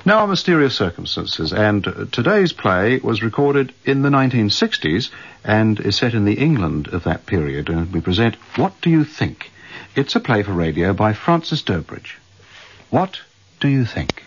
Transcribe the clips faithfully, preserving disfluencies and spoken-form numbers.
Now are mysterious circumstances, and uh, today's play was recorded in the nineteen sixties and is set in the England of that period. And we present What Do You Think? It's a play for radio by Francis Durbridge. What do you think?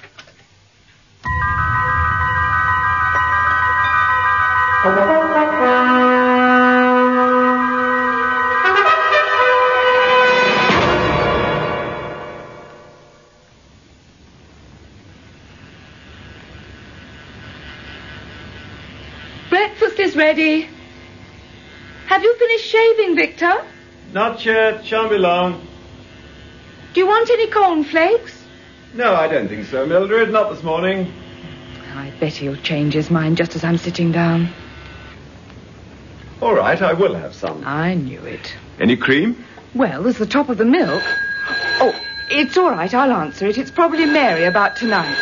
Breakfast is ready. Have you finished shaving, Victor? Not yet. Shan't be long. Do you want any cornflakes? No, I don't think so, Mildred. Not this morning. I bet he'll change his mind just as I'm sitting down. All right, I will have some. I knew it. Any cream? Well, there's the top of the milk. Oh, it's all right. I'll answer it. It's probably Mary about tonight.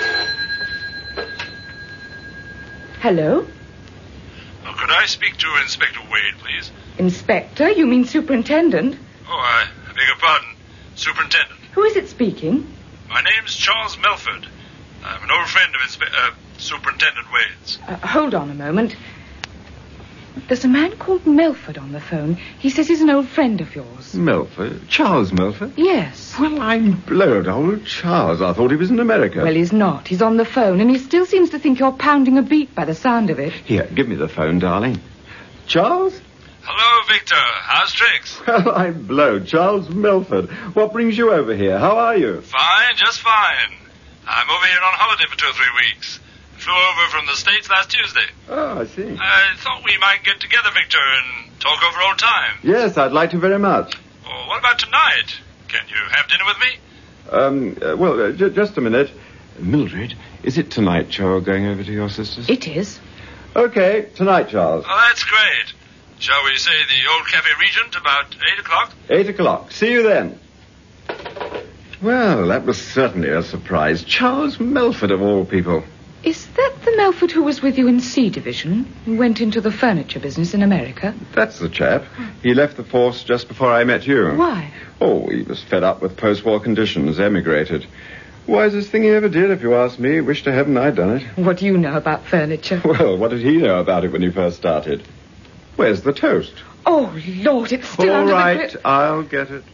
Hello? Oh, could I speak to Inspector Wade, please? Inspector? You mean superintendent? Oh, I beg your pardon. Superintendent. Who is it speaking? My name's Charles Melford. I'm an old friend of Inspe- uh, Superintendent Wade's. Uh, hold on a moment. There's a man called Melford on the phone. He says he's an old friend of yours. Melford? Charles Melford? Yes. Well, I'm blowed. Old Charles. I thought he was in America. Well, he's not. He's on the phone, and he still seems to think you're pounding a beat by the sound of it. Here, give me the phone, darling. Charles? Hello, Victor. How's tricks? Well, I'm blowed. Charles Melford. What brings you over here? How are you? Fine, just fine. I'm over here on holiday for two or three weeks. Flew over from the States last Tuesday. Oh, I see. I thought we might get together, Victor, and talk over old times. Yes, I'd like to very much. Oh, what about tonight? Can you have dinner with me? Um, uh, well, uh, j- just a minute. Mildred, is it tonight you're going over to your sister's? It is. Okay, tonight, Charles. Oh, that's great. Shall we say the Old Cafe Regent about eight o'clock? Eight o'clock. See you then. Well, that was certainly a surprise. Charles Melford, of all people. Is that the Melford who was with you in C Division, who went into the furniture business in America? That's the chap. He left the force just before I met you. Why? Oh, he was fed up with post-war conditions, emigrated. Wisest thing he ever did, if you ask me. Wish to heaven I'd done it. What do you know about furniture? Well, what did he know about it when he first started? Where's the toast? Oh, Lord, it's still All under right, the grip. I'll get it.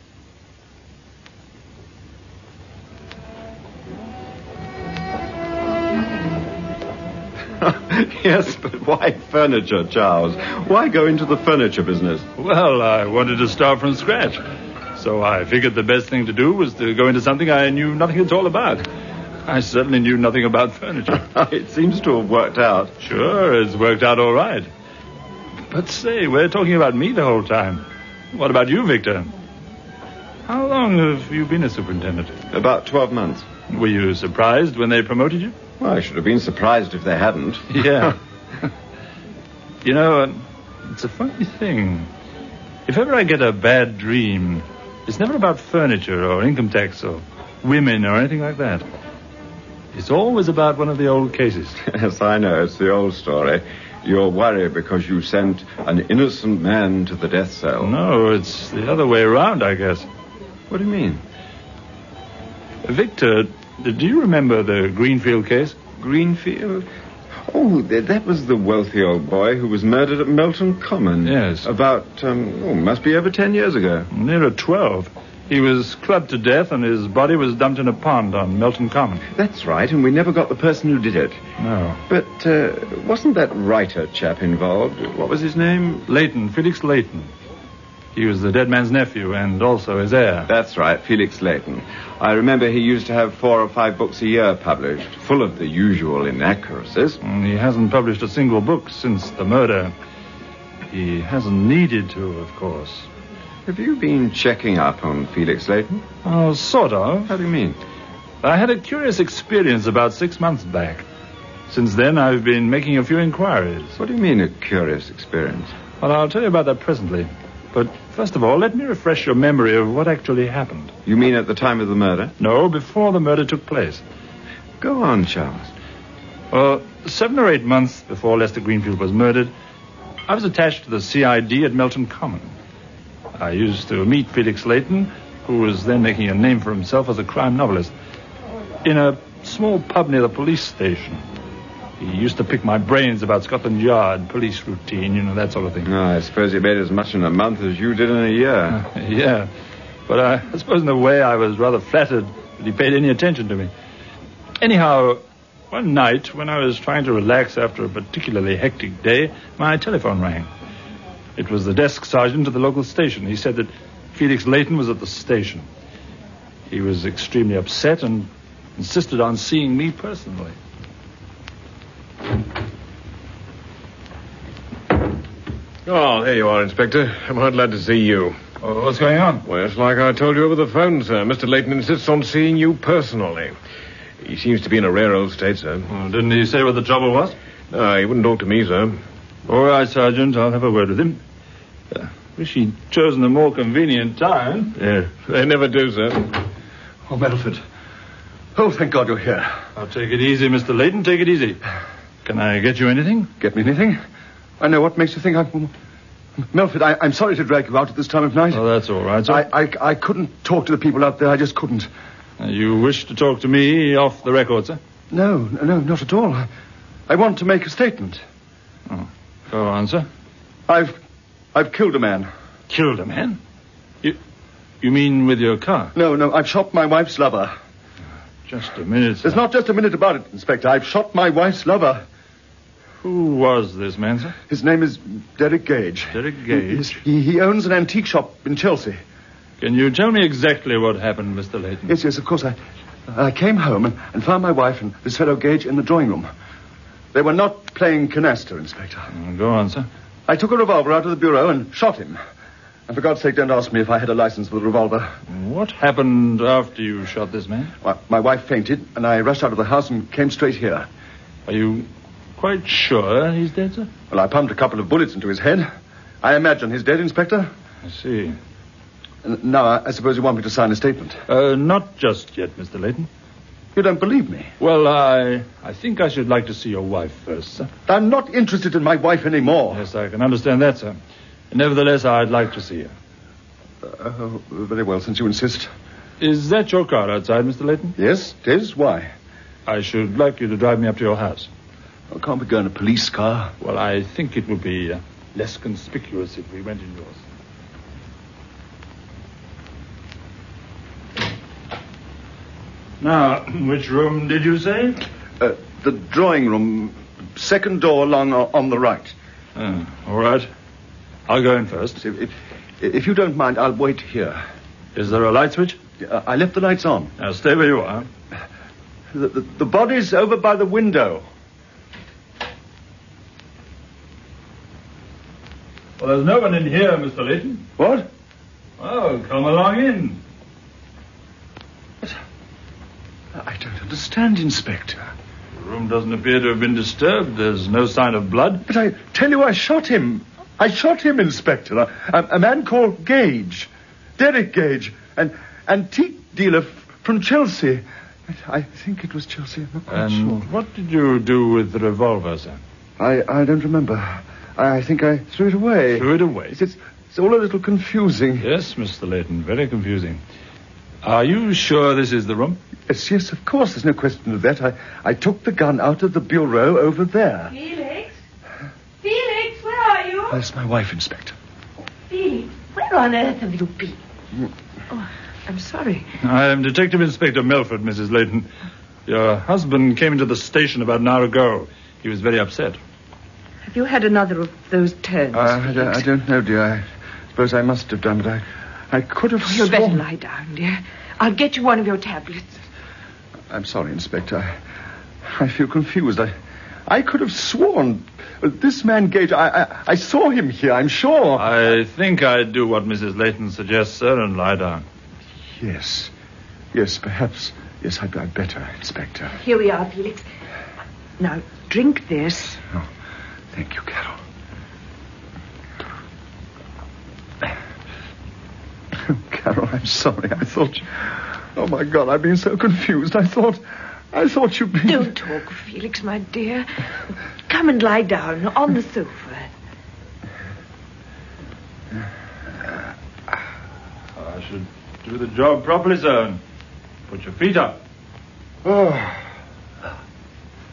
Yes, but why furniture, Charles? Why go into the furniture business? Well, I wanted to start from scratch. So I figured the best thing to do was to go into something I knew nothing at all about. I certainly knew nothing about furniture. It seems to have worked out. Sure, it's worked out all right. But say, we're talking about me the whole time. What about you, Victor? How long have you been a superintendent? About twelve months. Were you surprised when they promoted you? Well, I should have been surprised if they hadn't. Yeah. You know, uh, it's a funny thing. If ever I get a bad dream, it's never about furniture or income tax or women or anything like that. It's always about one of the old cases. Yes, I know. It's the old story. You're worried because you sent an innocent man to the death cell. No, it's the other way around, I guess. What do you mean? Victor, do you remember the Greenfield case? Greenfield? Oh, th- that was the wealthy old boy who was murdered at Melton Common. Yes. About, um, oh, must be over ten years ago. Nearer twelve. He was clubbed to death and his body was dumped in a pond on Melton Common. That's right, and we never got the person who did it. No. But uh, wasn't that writer chap involved? What was his name? Leighton, Felix Leighton. He was the dead man's nephew and also his heir. That's right, Felix Leighton. I remember he used to have four or five books a year published, full of the usual inaccuracies. And he hasn't published a single book since the murder. He hasn't needed to, of course. Have you been checking up on Felix Leighton? Oh, sort of. How do you mean? I had a curious experience about six months back. Since then, I've been making a few inquiries. What do you mean, a curious experience? Well, I'll tell you about that presently. But first of all, let me refresh your memory of what actually happened. You mean at the time of the murder? No, before the murder took place. Go on, Charles. Well, seven or eight months before Lester Greenfield was murdered, I was attached to the C I D at Melton Common. I used to meet Felix Leighton, who was then making a name for himself as a crime novelist, in a small pub near the police station. He used to pick my brains about Scotland Yard, police routine, you know, that sort of thing. Oh, I suppose he made as much in a month as you did in a year. Uh, yeah. But I, I suppose in a way I was rather flattered that he paid any attention to me. Anyhow, one night when I was trying to relax after a particularly hectic day, my telephone rang. It was the desk sergeant at the local station. He said that Felix Leighton was at the station. He was extremely upset and insisted on seeing me personally. Oh, there you are, Inspector. I'm hard glad to see you. Oh, what's going on? Well, it's like I told you over the phone, sir. Mister Leighton insists on seeing you personally. He seems to be in a rare old state, sir. Oh, didn't he say what the trouble was? No, he wouldn't talk to me, sir. All right, Sergeant. I'll have a word with him. Uh, wish he'd chosen a more convenient time. Yeah, they never do, sir. Oh, Melford. Oh, thank God you're here. I'll take it easy, Mister Leighton. Take it easy. Can I get you anything? Get me anything? I know what makes you think I'm... Melford, I, I'm sorry to drag you out at this time of night. Oh, that's all right, sir. I, I, I couldn't talk to the people out there. I just couldn't. Uh, you wish to talk to me off the record, sir? No, no, not at all. I, I want to make a statement. Oh, go on, sir. I've... I've killed a man. Killed a man? You... You mean with your car? No, no, I've shot my wife's lover. Just a minute, sir. There's not just a minute about it, Inspector. I've shot my wife's lover. Who was this man, sir? His name is Derek Gage. Derek Gage? He, he owns an antique shop in Chelsea. Can you tell me exactly what happened, Mister Leighton? Yes, yes, of course. I I came home and, and found my wife and this fellow Gage in the drawing room. They were not playing canasta, Inspector. Oh, go on, sir. I took a revolver out of the bureau and shot him. And for God's sake, don't ask me if I had a license for the revolver. What happened after you shot this man? Well, my wife fainted, and I rushed out of the house and came straight here. Are you quite sure he's dead, sir? Well, I pumped a couple of bullets into his head. I imagine he's dead, Inspector. I see. And now, I, I suppose you want me to sign a statement. Uh, not just yet, Mister Leighton. You don't believe me? Well, I I think I should like to see your wife first, sir. I'm not interested in my wife anymore. Yes, I can understand that, sir. Nevertheless, I'd like to see her. Uh, very well, since you insist. Is that your car outside, Mister Leighton? Yes, it is. Why? I should like you to drive me up to your house. Oh, can't we go in a police car? Well, I think it would be uh, less conspicuous if we went in yours. Now, which room did you say? Uh, the drawing room, second door along on the right. Oh, all right. I'll go in first. If, if, if you don't mind, I'll wait here. Is there a light switch? Uh, I left the lights on. Now, stay where you are. The, the, the body's over by the window. Well, there's no one in here, Mister Leighton. What? Oh, come along in. But I don't understand, Inspector. The room doesn't appear to have been disturbed. There's no sign of blood. But I tell you, I shot him. I shot him, Inspector. A, a man called Gage. Derek Gage. An antique dealer f- from Chelsea. I think it was Chelsea. I'm not quite and sure. What did you do with the revolver, sir? I, I don't remember. I think I threw it away. Threw it away? It's, it's, it's all a little confusing. Yes, Mister Leighton, very confusing. Are you sure this is the room? Yes, yes, of course. There's no question of that. I, I took the gun out of the bureau over there. Felix? Felix, where are you? That's my wife, Inspector. Felix, where on earth have you been? Oh, I'm sorry. I am Detective Inspector Melford, Missus Leighton. Your husband came into the station about an hour ago. He was very upset. Have you had another of those turns? Uh, I, don't, I don't know, dear. I suppose I must have done, but I, I could have You'd better sworn... lie down, dear. I'll get you one of your tablets. I'm sorry, Inspector. I, I feel confused. I, I could have sworn... uh, This man Gage, I, I, I saw him here, I'm sure. I think I'd do what Missus Leighton suggests, sir, and lie down. Yes. Yes, perhaps. Yes, I'd, I'd better, Inspector. Here we are, Felix. Now, drink this. Oh, thank you, Carol. Oh, Carol, I'm sorry. I thought... You... Oh, my God, I've been so confused. I thought... I thought you'd been... Don't talk, Felix, my dear. Come and lie down on the sofa. I should do the job properly, sir. Put your feet up. Oh,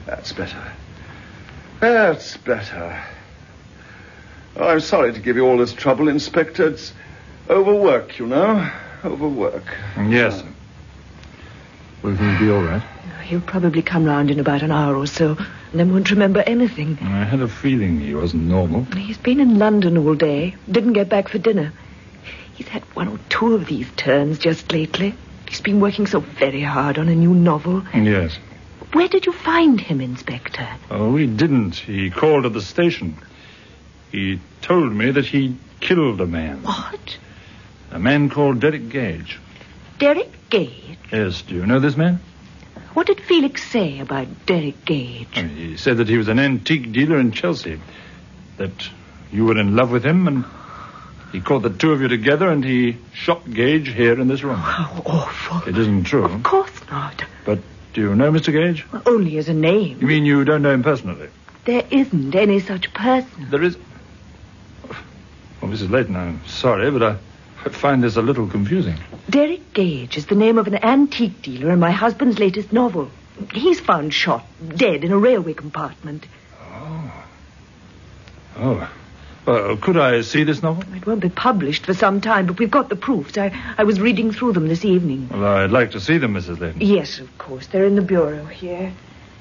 That's better. That's better. Oh, I'm sorry to give you all this trouble, Inspector. It's overwork, you know. Overwork. Yes. Will he be all right? He'll probably come round in about an hour or so, and then won't remember anything. I had a feeling he wasn't normal. He's been in London all day. Didn't get back for dinner. He's had one or two of these turns just lately. He's been working so very hard on a new novel. Yes. Where did you find him, Inspector? Oh, we didn't. He called at the station. He told me that he killed a man. What? A man called Derek Gage. Derek Gage? Yes, do you know this man? What did Felix say about Derek Gage? Oh, he said that he was an antique dealer in Chelsea. That you were in love with him, and he caught the two of you together, and he shot Gage here in this room. How awful. It isn't true. Of course not. But do you know Mister Gage? Well, only as a name. You mean you don't know him personally? There isn't any such person. There is... Well, Missus Layton, I'm sorry, but I, I find this a little confusing. Derek Gage is the name of an antique dealer in my husband's latest novel. He's found shot, dead, in a railway compartment. Oh. Oh. Well, could I see this novel? It won't be published for some time, but we've got the proofs. I, I was reading through them this evening. Well, I'd like to see them, Missus Layton. Yes, of course. They're in the bureau here.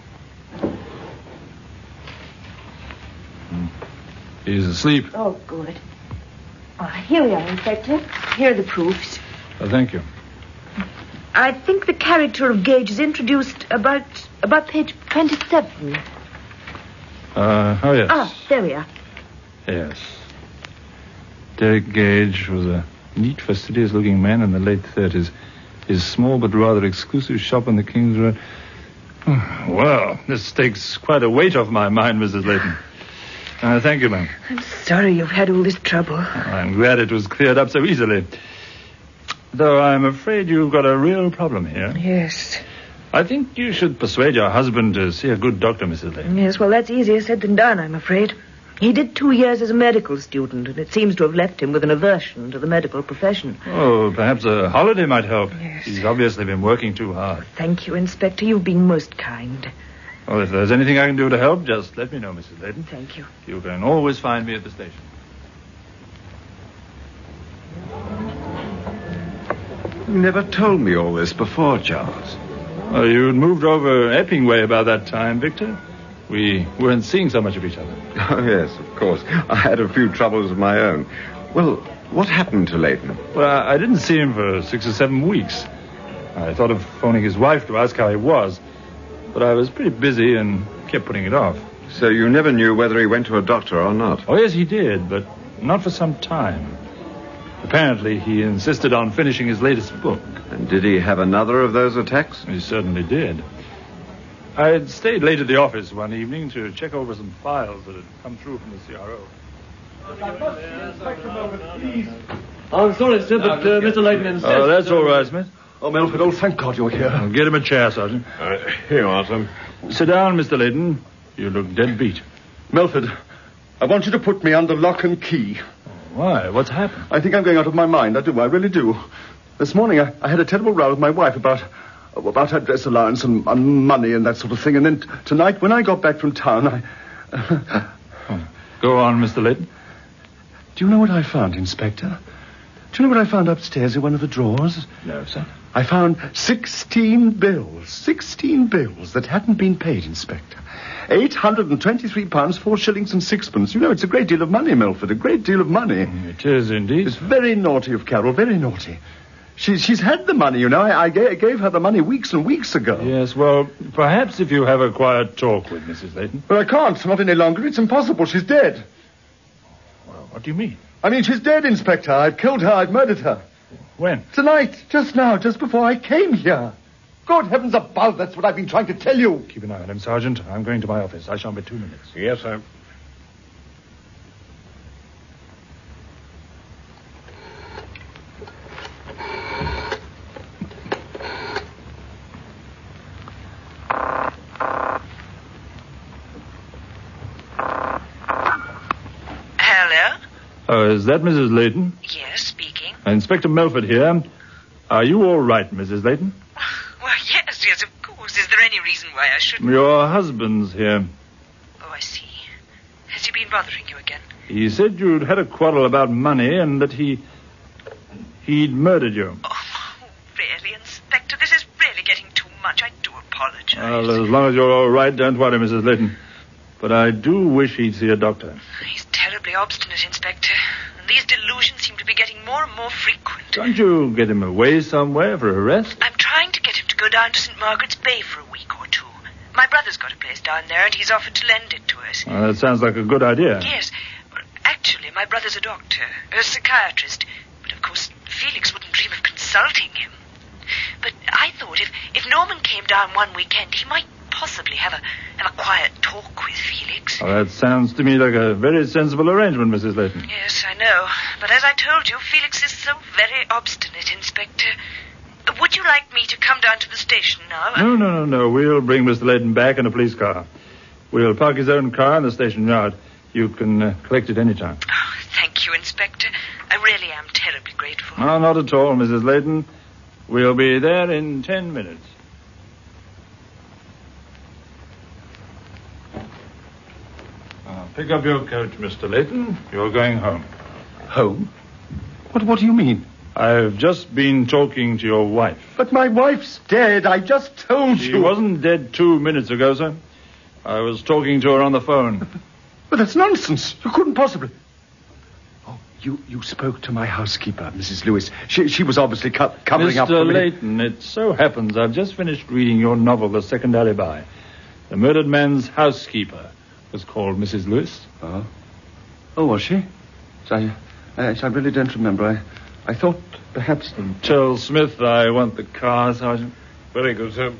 Hmm. He's asleep. Oh, good. Oh, here we are, Inspector. Here are the proofs. Oh, thank you. I think the character of Gage is introduced about about page twenty-seven. Uh, oh, yes. Ah, there we are. Yes. Derek Gage was a neat, fastidious-looking man in the late thirties. His small but rather exclusive shop on the King's Road. Well, this takes quite a weight off my mind, Missus Layton. Uh, thank you, ma'am. I'm sorry you've had all this trouble. I'm glad it was cleared up so easily. Though I'm afraid you've got a real problem here. Yes. I think you should persuade your husband to see a good doctor, Missus Layton. Yes, well, that's easier said than done, I'm afraid. He did two years as a medical student, and it seems to have left him with an aversion to the medical profession. Oh, perhaps a holiday might help. Yes. He's obviously been working too hard. Thank you, Inspector. You've been most kind. Well, if there's anything I can do to help, just let me know, Missus Layton. Thank you. You can always find me at the station. You never told me all this before, Charles. Well, you'd moved over Epping way about that time, Victor. We weren't seeing so much of each other. Oh, yes, of course. I had a few troubles of my own. Well, what happened to Leighton? Well, I didn't see him for six or seven weeks. I thought of phoning his wife to ask how he was, but I was pretty busy and kept putting it off. So you never knew whether he went to a doctor or not? Oh, yes, he did, but not for some time. Apparently, he insisted on finishing his latest book. And did he have another of those attacks? He certainly did. I had stayed late at the office one evening to check over some files that had come through from the C R O. I'm sorry, sir, but uh, Mister Layton insists... Oh, that's all right, Smith. Oh, Melford, oh, thank God you're here. Well, get him a chair, Sergeant. Uh, here you are, sir. Sit down, Mister Layton. You look dead beat. Melford, I want you to put me under lock and key. Why? What's happened? I think I'm going out of my mind. I do. I really do. This morning I, I had a terrible row with my wife about about her dress allowance and, and money and that sort of thing. And then t- tonight, when I got back from town, I... oh. Go on, Mister Layton. Do you know what I found, Inspector? Do you know what I found upstairs in one of the drawers? No, sir. I found sixteen bills. Sixteen bills that hadn't been paid, Inspector. Eight hundred and twenty-three pounds, four shillings and sixpence. You know, it's a great deal of money, Melford, a great deal of money. It is, indeed. It's very naughty of Carol, very naughty. She, she's had the money, you know. I, I gave, gave her the money weeks and weeks ago. Yes, well, perhaps if you have a quiet talk with Missus Layton. But I can't, not any longer. It's impossible. She's dead. Well, what do you mean? I mean, she's dead, Inspector. I've killed her. I've murdered her. When? Tonight, just now, just before I came here. Good heavens above, that's what I've been trying to tell you. Keep an eye on him, Sergeant. I'm going to my office. I shan't be two minutes. Yes, sir. Hello? Oh, is that Missus Layton? Yes, speaking. Uh, Inspector Melford here. Are you all right, Missus Layton? Well, yes, yes, of course. Is there any reason why I should... Your husband's here. Oh, I see. Has he been bothering you again? He said you'd had a quarrel about money and that he... he'd murdered you. Oh, really, Inspector? This is really getting too much. I do apologize. Well, as long as you're all right, don't worry, Missus Layton. But I do wish he'd see a doctor. He's terribly obstinate, Inspector. And these delusions seem to be getting more and more frequent. Can't you get him away somewhere for a rest? I'm trying to get him to go down to Saint Margaret's Bay for a week or two. My brother's got a place down there, and he's offered to lend it to us. Well, that sounds like a good idea. Yes. Well, actually, my brother's a doctor, a psychiatrist. But, of course, Felix wouldn't dream of consulting him. But I thought if, if Norman came down one weekend, he might possibly have a have a quiet talk with Felix. Well, that sounds to me like a very sensible arrangement, Missus Layton. Yes, I know. But as I told you, Felix is so very obstinate, Inspector. Would you like me to come down to the station now? No, no, no, no. We'll bring Mister Layton back in a police car. We'll park his own car in the station yard. You can uh, collect it any time. Oh, thank you, Inspector. I really am terribly grateful. No, not at all, Missus Layton. We'll be there in ten minutes. Uh, pick up your coat, Mister Layton. You're going home. Home? What, what do you mean? I've just been talking to your wife. But my wife's dead. I just told she you. She wasn't dead two minutes ago, sir. I was talking to her on the phone. But that's nonsense. You couldn't possibly... Oh, you, you spoke to my housekeeper, Missus Lewis. She, she was obviously co- covering Mister up for me. Mister Layton, it so happens I've just finished reading your novel, The Second Alibi. The murdered man's housekeeper was called Missus Lewis. Oh? Oh, was she? I, I, I really don't remember. I... I thought perhaps... Tell Smith I want the car, Sergeant. Very good, sir.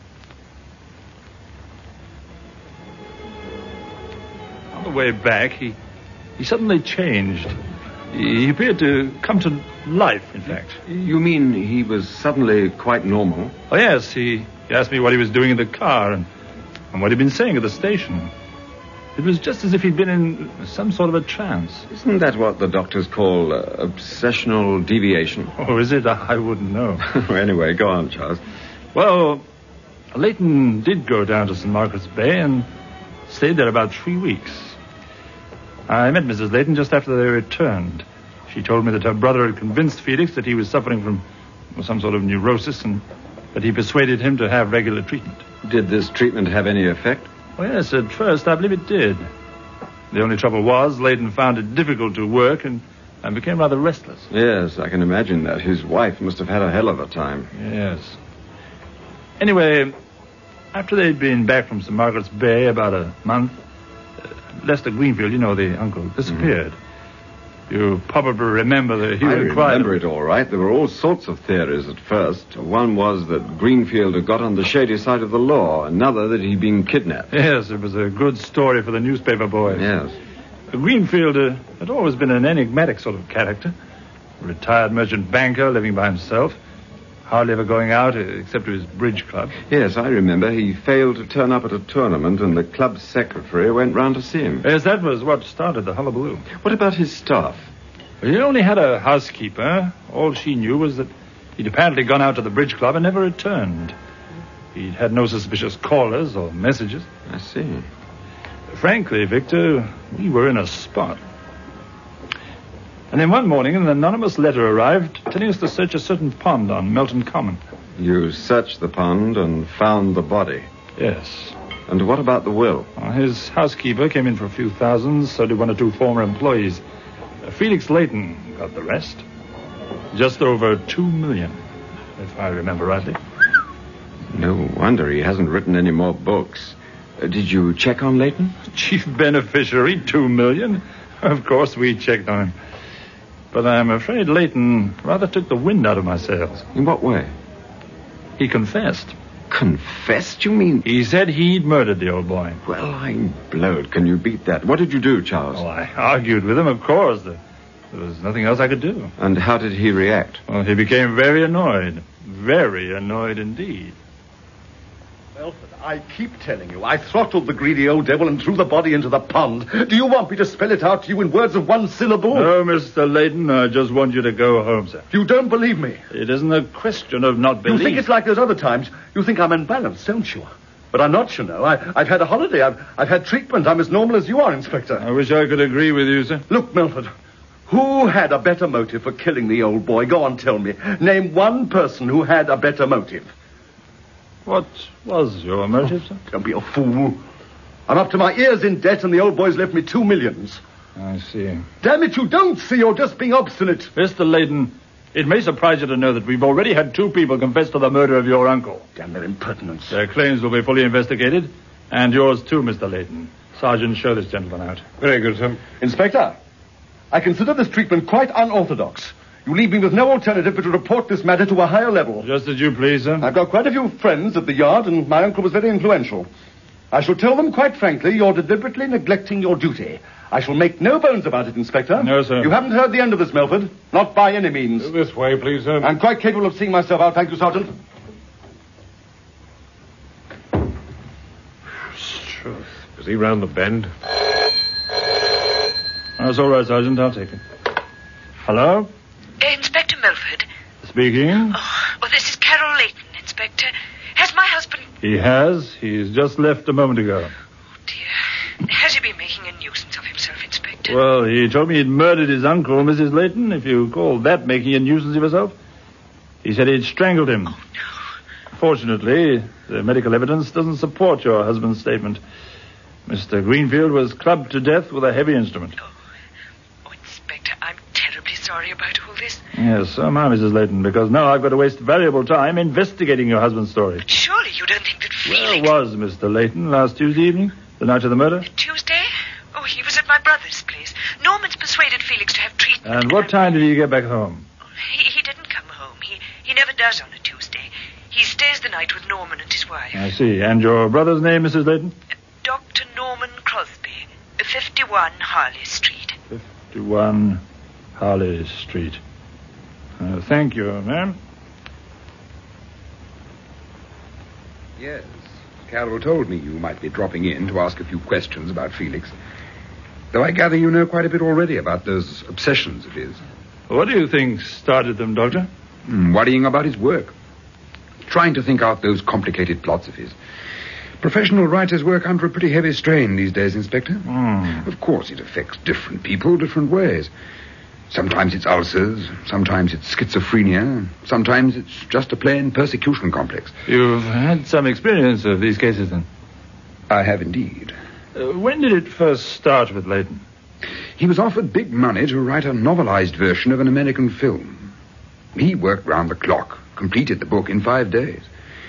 On the way back, he he suddenly changed. He, he appeared to come to life, in fact. You mean he was suddenly quite normal? Oh, yes. He, he asked me what he was doing in the car and, and what he'd been saying at the station. It was just as if he'd been in some sort of a trance. Isn't that what the doctors call uh, obsessional deviation? Oh, is it? I wouldn't know. Anyway, go on, Charles. Well, Layton did go down to Saint Margaret's Bay and stayed there about three weeks. I met Missus Layton just after they returned. She told me that her brother had convinced Felix that he was suffering from some sort of neurosis and that he persuaded him to have regular treatment. Did this treatment have any effect? Oh, yes, at first I believe it did. The only trouble was Layton found it difficult to work and, and became rather restless. Yes, I can imagine that. His wife must have had a hell of a time. Yes. Anyway, after they'd been back from Saint Margaret's Bay about a month, uh, Lester Greenfield, you know, the uncle, disappeared. Mm-hmm. You probably remember the hue I and cry. remember it all right. There were all sorts of theories at first. One was that Greenfield had got on the shady side of the law. Another that he'd been kidnapped. Yes, it was a good story for the newspaper boys. Yes. Greenfield uh, had always been an enigmatic sort of character. A retired merchant banker living by himself. Hardly ever going out uh, except to his bridge club. Yes, I remember. He failed to turn up at a tournament and the club secretary went round to see him. Yes, that was what started the hullabaloo. What about his staff? He only had a housekeeper. All she knew was that he'd apparently gone out to the bridge club and never returned. He'd had no suspicious callers or messages. I see. Frankly, Victor, we were in a spot. And then one morning, an anonymous letter arrived telling us to search a certain pond on Melton Common. You searched the pond and found the body? Yes. And what about the will? Well, his housekeeper came in for a few thousands, so did one or two former employees. Uh, Felix Layton got the rest. Just over two million, if I remember rightly. No wonder he hasn't written any more books. Uh, did you check on Layton? Chief beneficiary, two million. Of course we checked on him. But I'm afraid Layton rather took the wind out of my sails. In what way? He confessed. Confessed, you mean? He said he'd murdered the old boy. Well, I'm blowed. Can you beat that? What did you do, Charles? Oh, I argued with him, of course. There was nothing else I could do. And how did he react? Well, he became very annoyed. Very annoyed indeed. Melford, I keep telling you, I throttled the greedy old devil and threw the body into the pond. Do you want me to spell it out to you in words of one syllable? No, Mister Layton, I just want you to go home, sir. You don't believe me? It isn't a question of not belief. You think it's like those other times? You think I'm unbalanced, don't you? But I'm not, you know. I, I've had a holiday. I've, I've had treatment. I'm as normal as you are, Inspector. I wish I could agree with you, sir. Look, Milford, who had a better motive for killing the old boy? Go on, tell me. Name one person who had a better motive. What was your motive, sir? Don't be a fool. I'm up to my ears in debt, and the old boy's left me two millions. I see. Damn it, you don't see. You're just being obstinate. Mister Layton, it may surprise you to know that we've already had two people confess to the murder of your uncle. Damn their impertinence. Their claims will be fully investigated, and yours too, Mister Layton. Sergeant, show this gentleman out. Very good, sir. Inspector, I consider this treatment quite unorthodox. You leave me with no alternative but to report this matter to a higher level. Just as you please, sir. I've got quite a few friends at the yard, and my uncle was very influential. I shall tell them quite frankly you're deliberately neglecting your duty. I shall make no bones about it, Inspector. No, sir. You haven't heard the end of this, Milford. Not by any means. This way, please, sir. I'm quite capable of seeing myself out. Thank you, Sergeant. Truth. Is he round the bend? That's all right, Sergeant. I'll take it. Hello? Uh, Inspector Milford. Speaking. Oh, well, this is Carol Layton, Inspector. Has my husband... He has. He's just left a moment ago. Oh, dear. Has he been making a nuisance of himself, Inspector? Well, he told me he'd murdered his uncle, Missus Layton, if you call that making a nuisance of yourself. He said he'd strangled him. Oh, no. Fortunately, the medical evidence doesn't support your husband's statement. Mister Greenfield was clubbed to death with a heavy instrument. Oh, oh Inspector, I'm terribly sorry about all this. Yes, so am I, Missus Layton, because now I've got to waste valuable time investigating your husband's story. But surely you don't think that Felix... Where was Mister Layton last Tuesday evening, the night of the murder? Tuesday? Oh, he was at my brother's place. Norman's persuaded Felix to have treatment. And what time did he get back home? He, he didn't come home. He, he never does on a Tuesday. He stays the night with Norman and his wife. I see. And your brother's name, Missus Layton? Doctor Norman Crosby, fifty-one Harley Street. fifty-one Harley Street. Uh, thank you, ma'am. Yes. Carol told me you might be dropping in to ask a few questions about Felix. Though I gather you know quite a bit already about those obsessions of his. What do you think started them, Doctor? Mm, worrying about his work. Trying to think out those complicated plots of his. Professional writers work under a pretty heavy strain these days, Inspector. Mm. Of course, it affects different people different ways. Sometimes it's ulcers, sometimes it's schizophrenia, sometimes it's just a plain persecution complex. You've had some experience of these cases, then? I have indeed. Uh, when did it first start with Layton? He was offered big money to write a novelized version of an American film. He worked round the clock, completed the book in five days.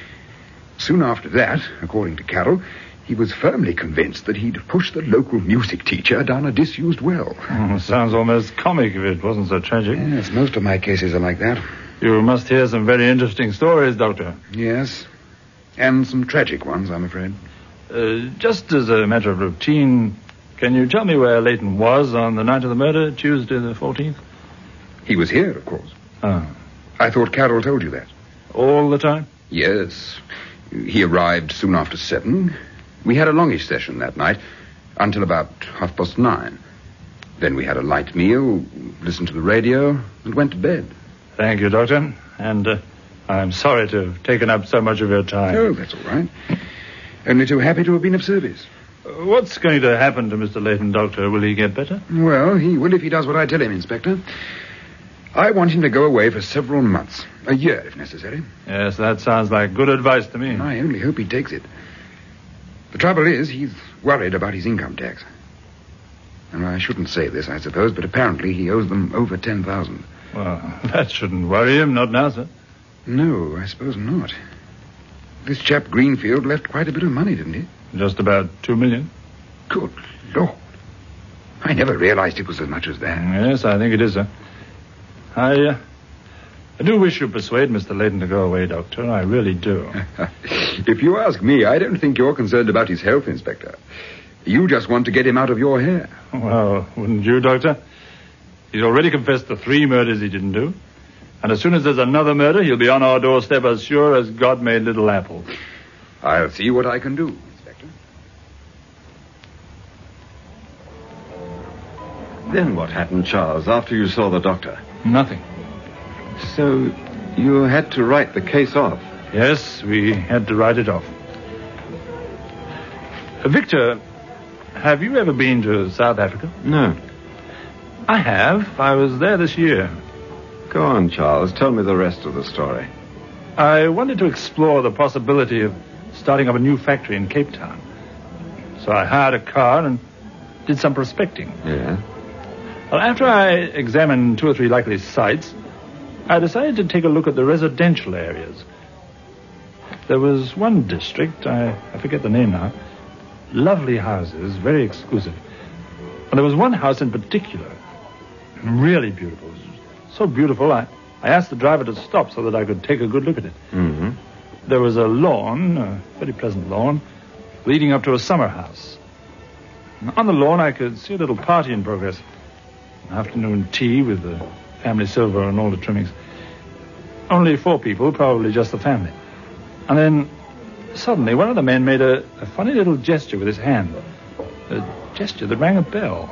Soon after that, according to Carol, he was firmly convinced that he'd pushed the local music teacher down a disused well. Oh, sounds almost comic if it wasn't so tragic. Yes, most of my cases are like that. You must hear some very interesting stories, Doctor. Yes, and some tragic ones, I'm afraid. Uh, just as a matter of routine, can you tell me where Layton was on the night of the murder, Tuesday the fourteenth? He was here, of course. Oh. I thought Carol told you that. All the time? Yes. He arrived soon after seven. We had a longish session that night, until about half past nine. Then we had a light meal, listened to the radio, and went to bed. Thank you, Doctor. And uh, I'm sorry to have taken up so much of your time. Oh, that's all right. Only too happy to have been of service. Uh, what's going to happen to Mister Layton, Doctor? Will he get better? Well, he will if he does what I tell him, Inspector. I want him to go away for several months. A year, if necessary. Yes, that sounds like good advice to me. I only hope he takes it. The trouble is, he's worried about his income tax. And I shouldn't say this, I suppose, but apparently he owes them over ten thousand. Well, that shouldn't worry him, not now, sir. No, I suppose not. This chap Greenfield left quite a bit of money, didn't he? Just about two million. Good Lord. I never realized it was as much as that. Yes, I think it is, sir. I, uh, I do wish you persuade Mister Layton to go away, Doctor. I really do. If you ask me, I don't think you're concerned about his health, Inspector. You just want to get him out of your hair. Well, wouldn't you, Doctor? He's already confessed to three murders he didn't do. And as soon as there's another murder, he'll be on our doorstep as sure as God made little apples. I'll see what I can do, Inspector. Then what happened, Charles, after you saw the doctor? Nothing. So you had to write the case off? Yes, we had to write it off. Uh, Victor, have you ever been to South Africa? No. I have. I was there this year. Go on, Charles. Tell me the rest of the story. I wanted to explore the possibility of starting up a new factory in Cape Town. So I hired a car and did some prospecting. Yeah? Well, after I examined two or three likely sites, I decided to take a look at the residential areas. There was one district, I, I forget the name now, lovely houses, very exclusive. And there was one house in particular, really beautiful. So beautiful, I, I asked the driver to stop so that I could take a good look at it. Mm-hmm. There was a lawn, a very pleasant lawn, leading up to a summer house. And on the lawn, I could see a little party in progress. An afternoon tea with the family silver and all the trimmings. Only four people, probably just the family. And then, suddenly, one of the men made a, a funny little gesture with his hand. A gesture that rang a bell.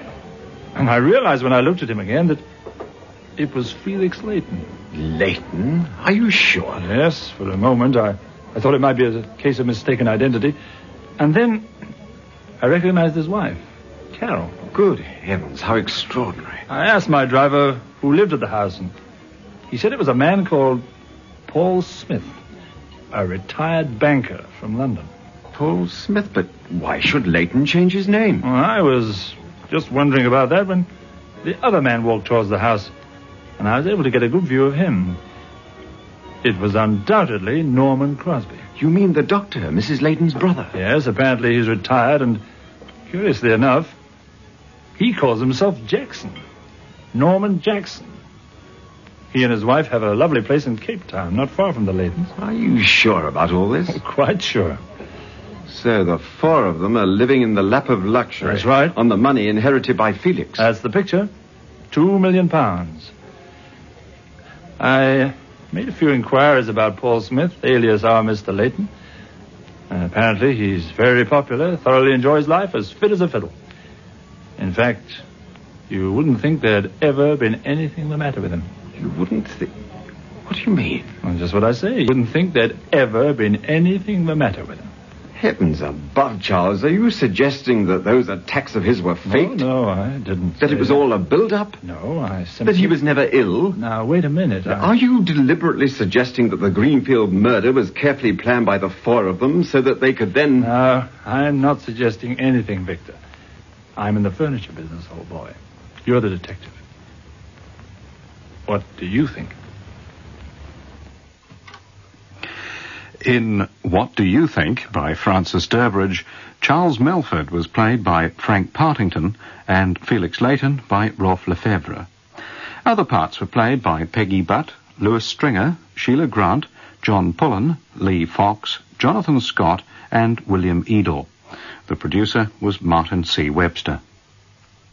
And I realized when I looked at him again that it was Felix Leighton. Leighton? Are you sure? Yes, for a moment I, I thought it might be a case of mistaken identity. And then I recognized his wife, Carol. Good heavens, how extraordinary. I asked my driver who lived at the house, and he said it was a man called Paul Smith, a retired banker from London. Paul Smith? But why should Leighton change his name? Well, I was just wondering about that when the other man walked towards the house, and I was able to get a good view of him. It was undoubtedly Norman Crosby. You mean the doctor, Missus Leighton's brother? Yes, apparently he's retired, and curiously enough, he calls himself Jackson. Norman Jackson. He and his wife have a lovely place in Cape Town, not far from the Leightons. Are you sure about all this? Oh, quite sure. So the four of them are living in the lap of luxury. That's right. On the money inherited by Felix. That's the picture. Two million pounds. I made a few inquiries about Paul Smith, alias our Mister Leighton. And apparently he's very popular, thoroughly enjoys life, as fit as a fiddle. In fact, you wouldn't think there'd ever been anything the matter with him. You wouldn't think... What do you mean? Well, just what I say. You wouldn't think there'd ever been anything the matter with him. Heavens above, Charles, are you suggesting that those attacks of his were faked? No, no, I didn't That it was that. all a build-up? No, I simply... That he was never ill? Now, wait a minute. I... Are you deliberately suggesting that the Greenfield murder was carefully planned by the four of them so that they could then... No, I'm not suggesting anything, Victor. I'm in the furniture business, old boy. You're the detective. What do you think? In What Do You Think, by Francis Durbridge, Charles Melford was played by Frank Partington and Felix Leighton by Rolf Lefebvre. Other parts were played by Peggy Butt, Louis Stringer, Sheila Grant, John Pullen, Lee Fox, Jonathan Scott and William Edel. The producer was Martin C. Webster.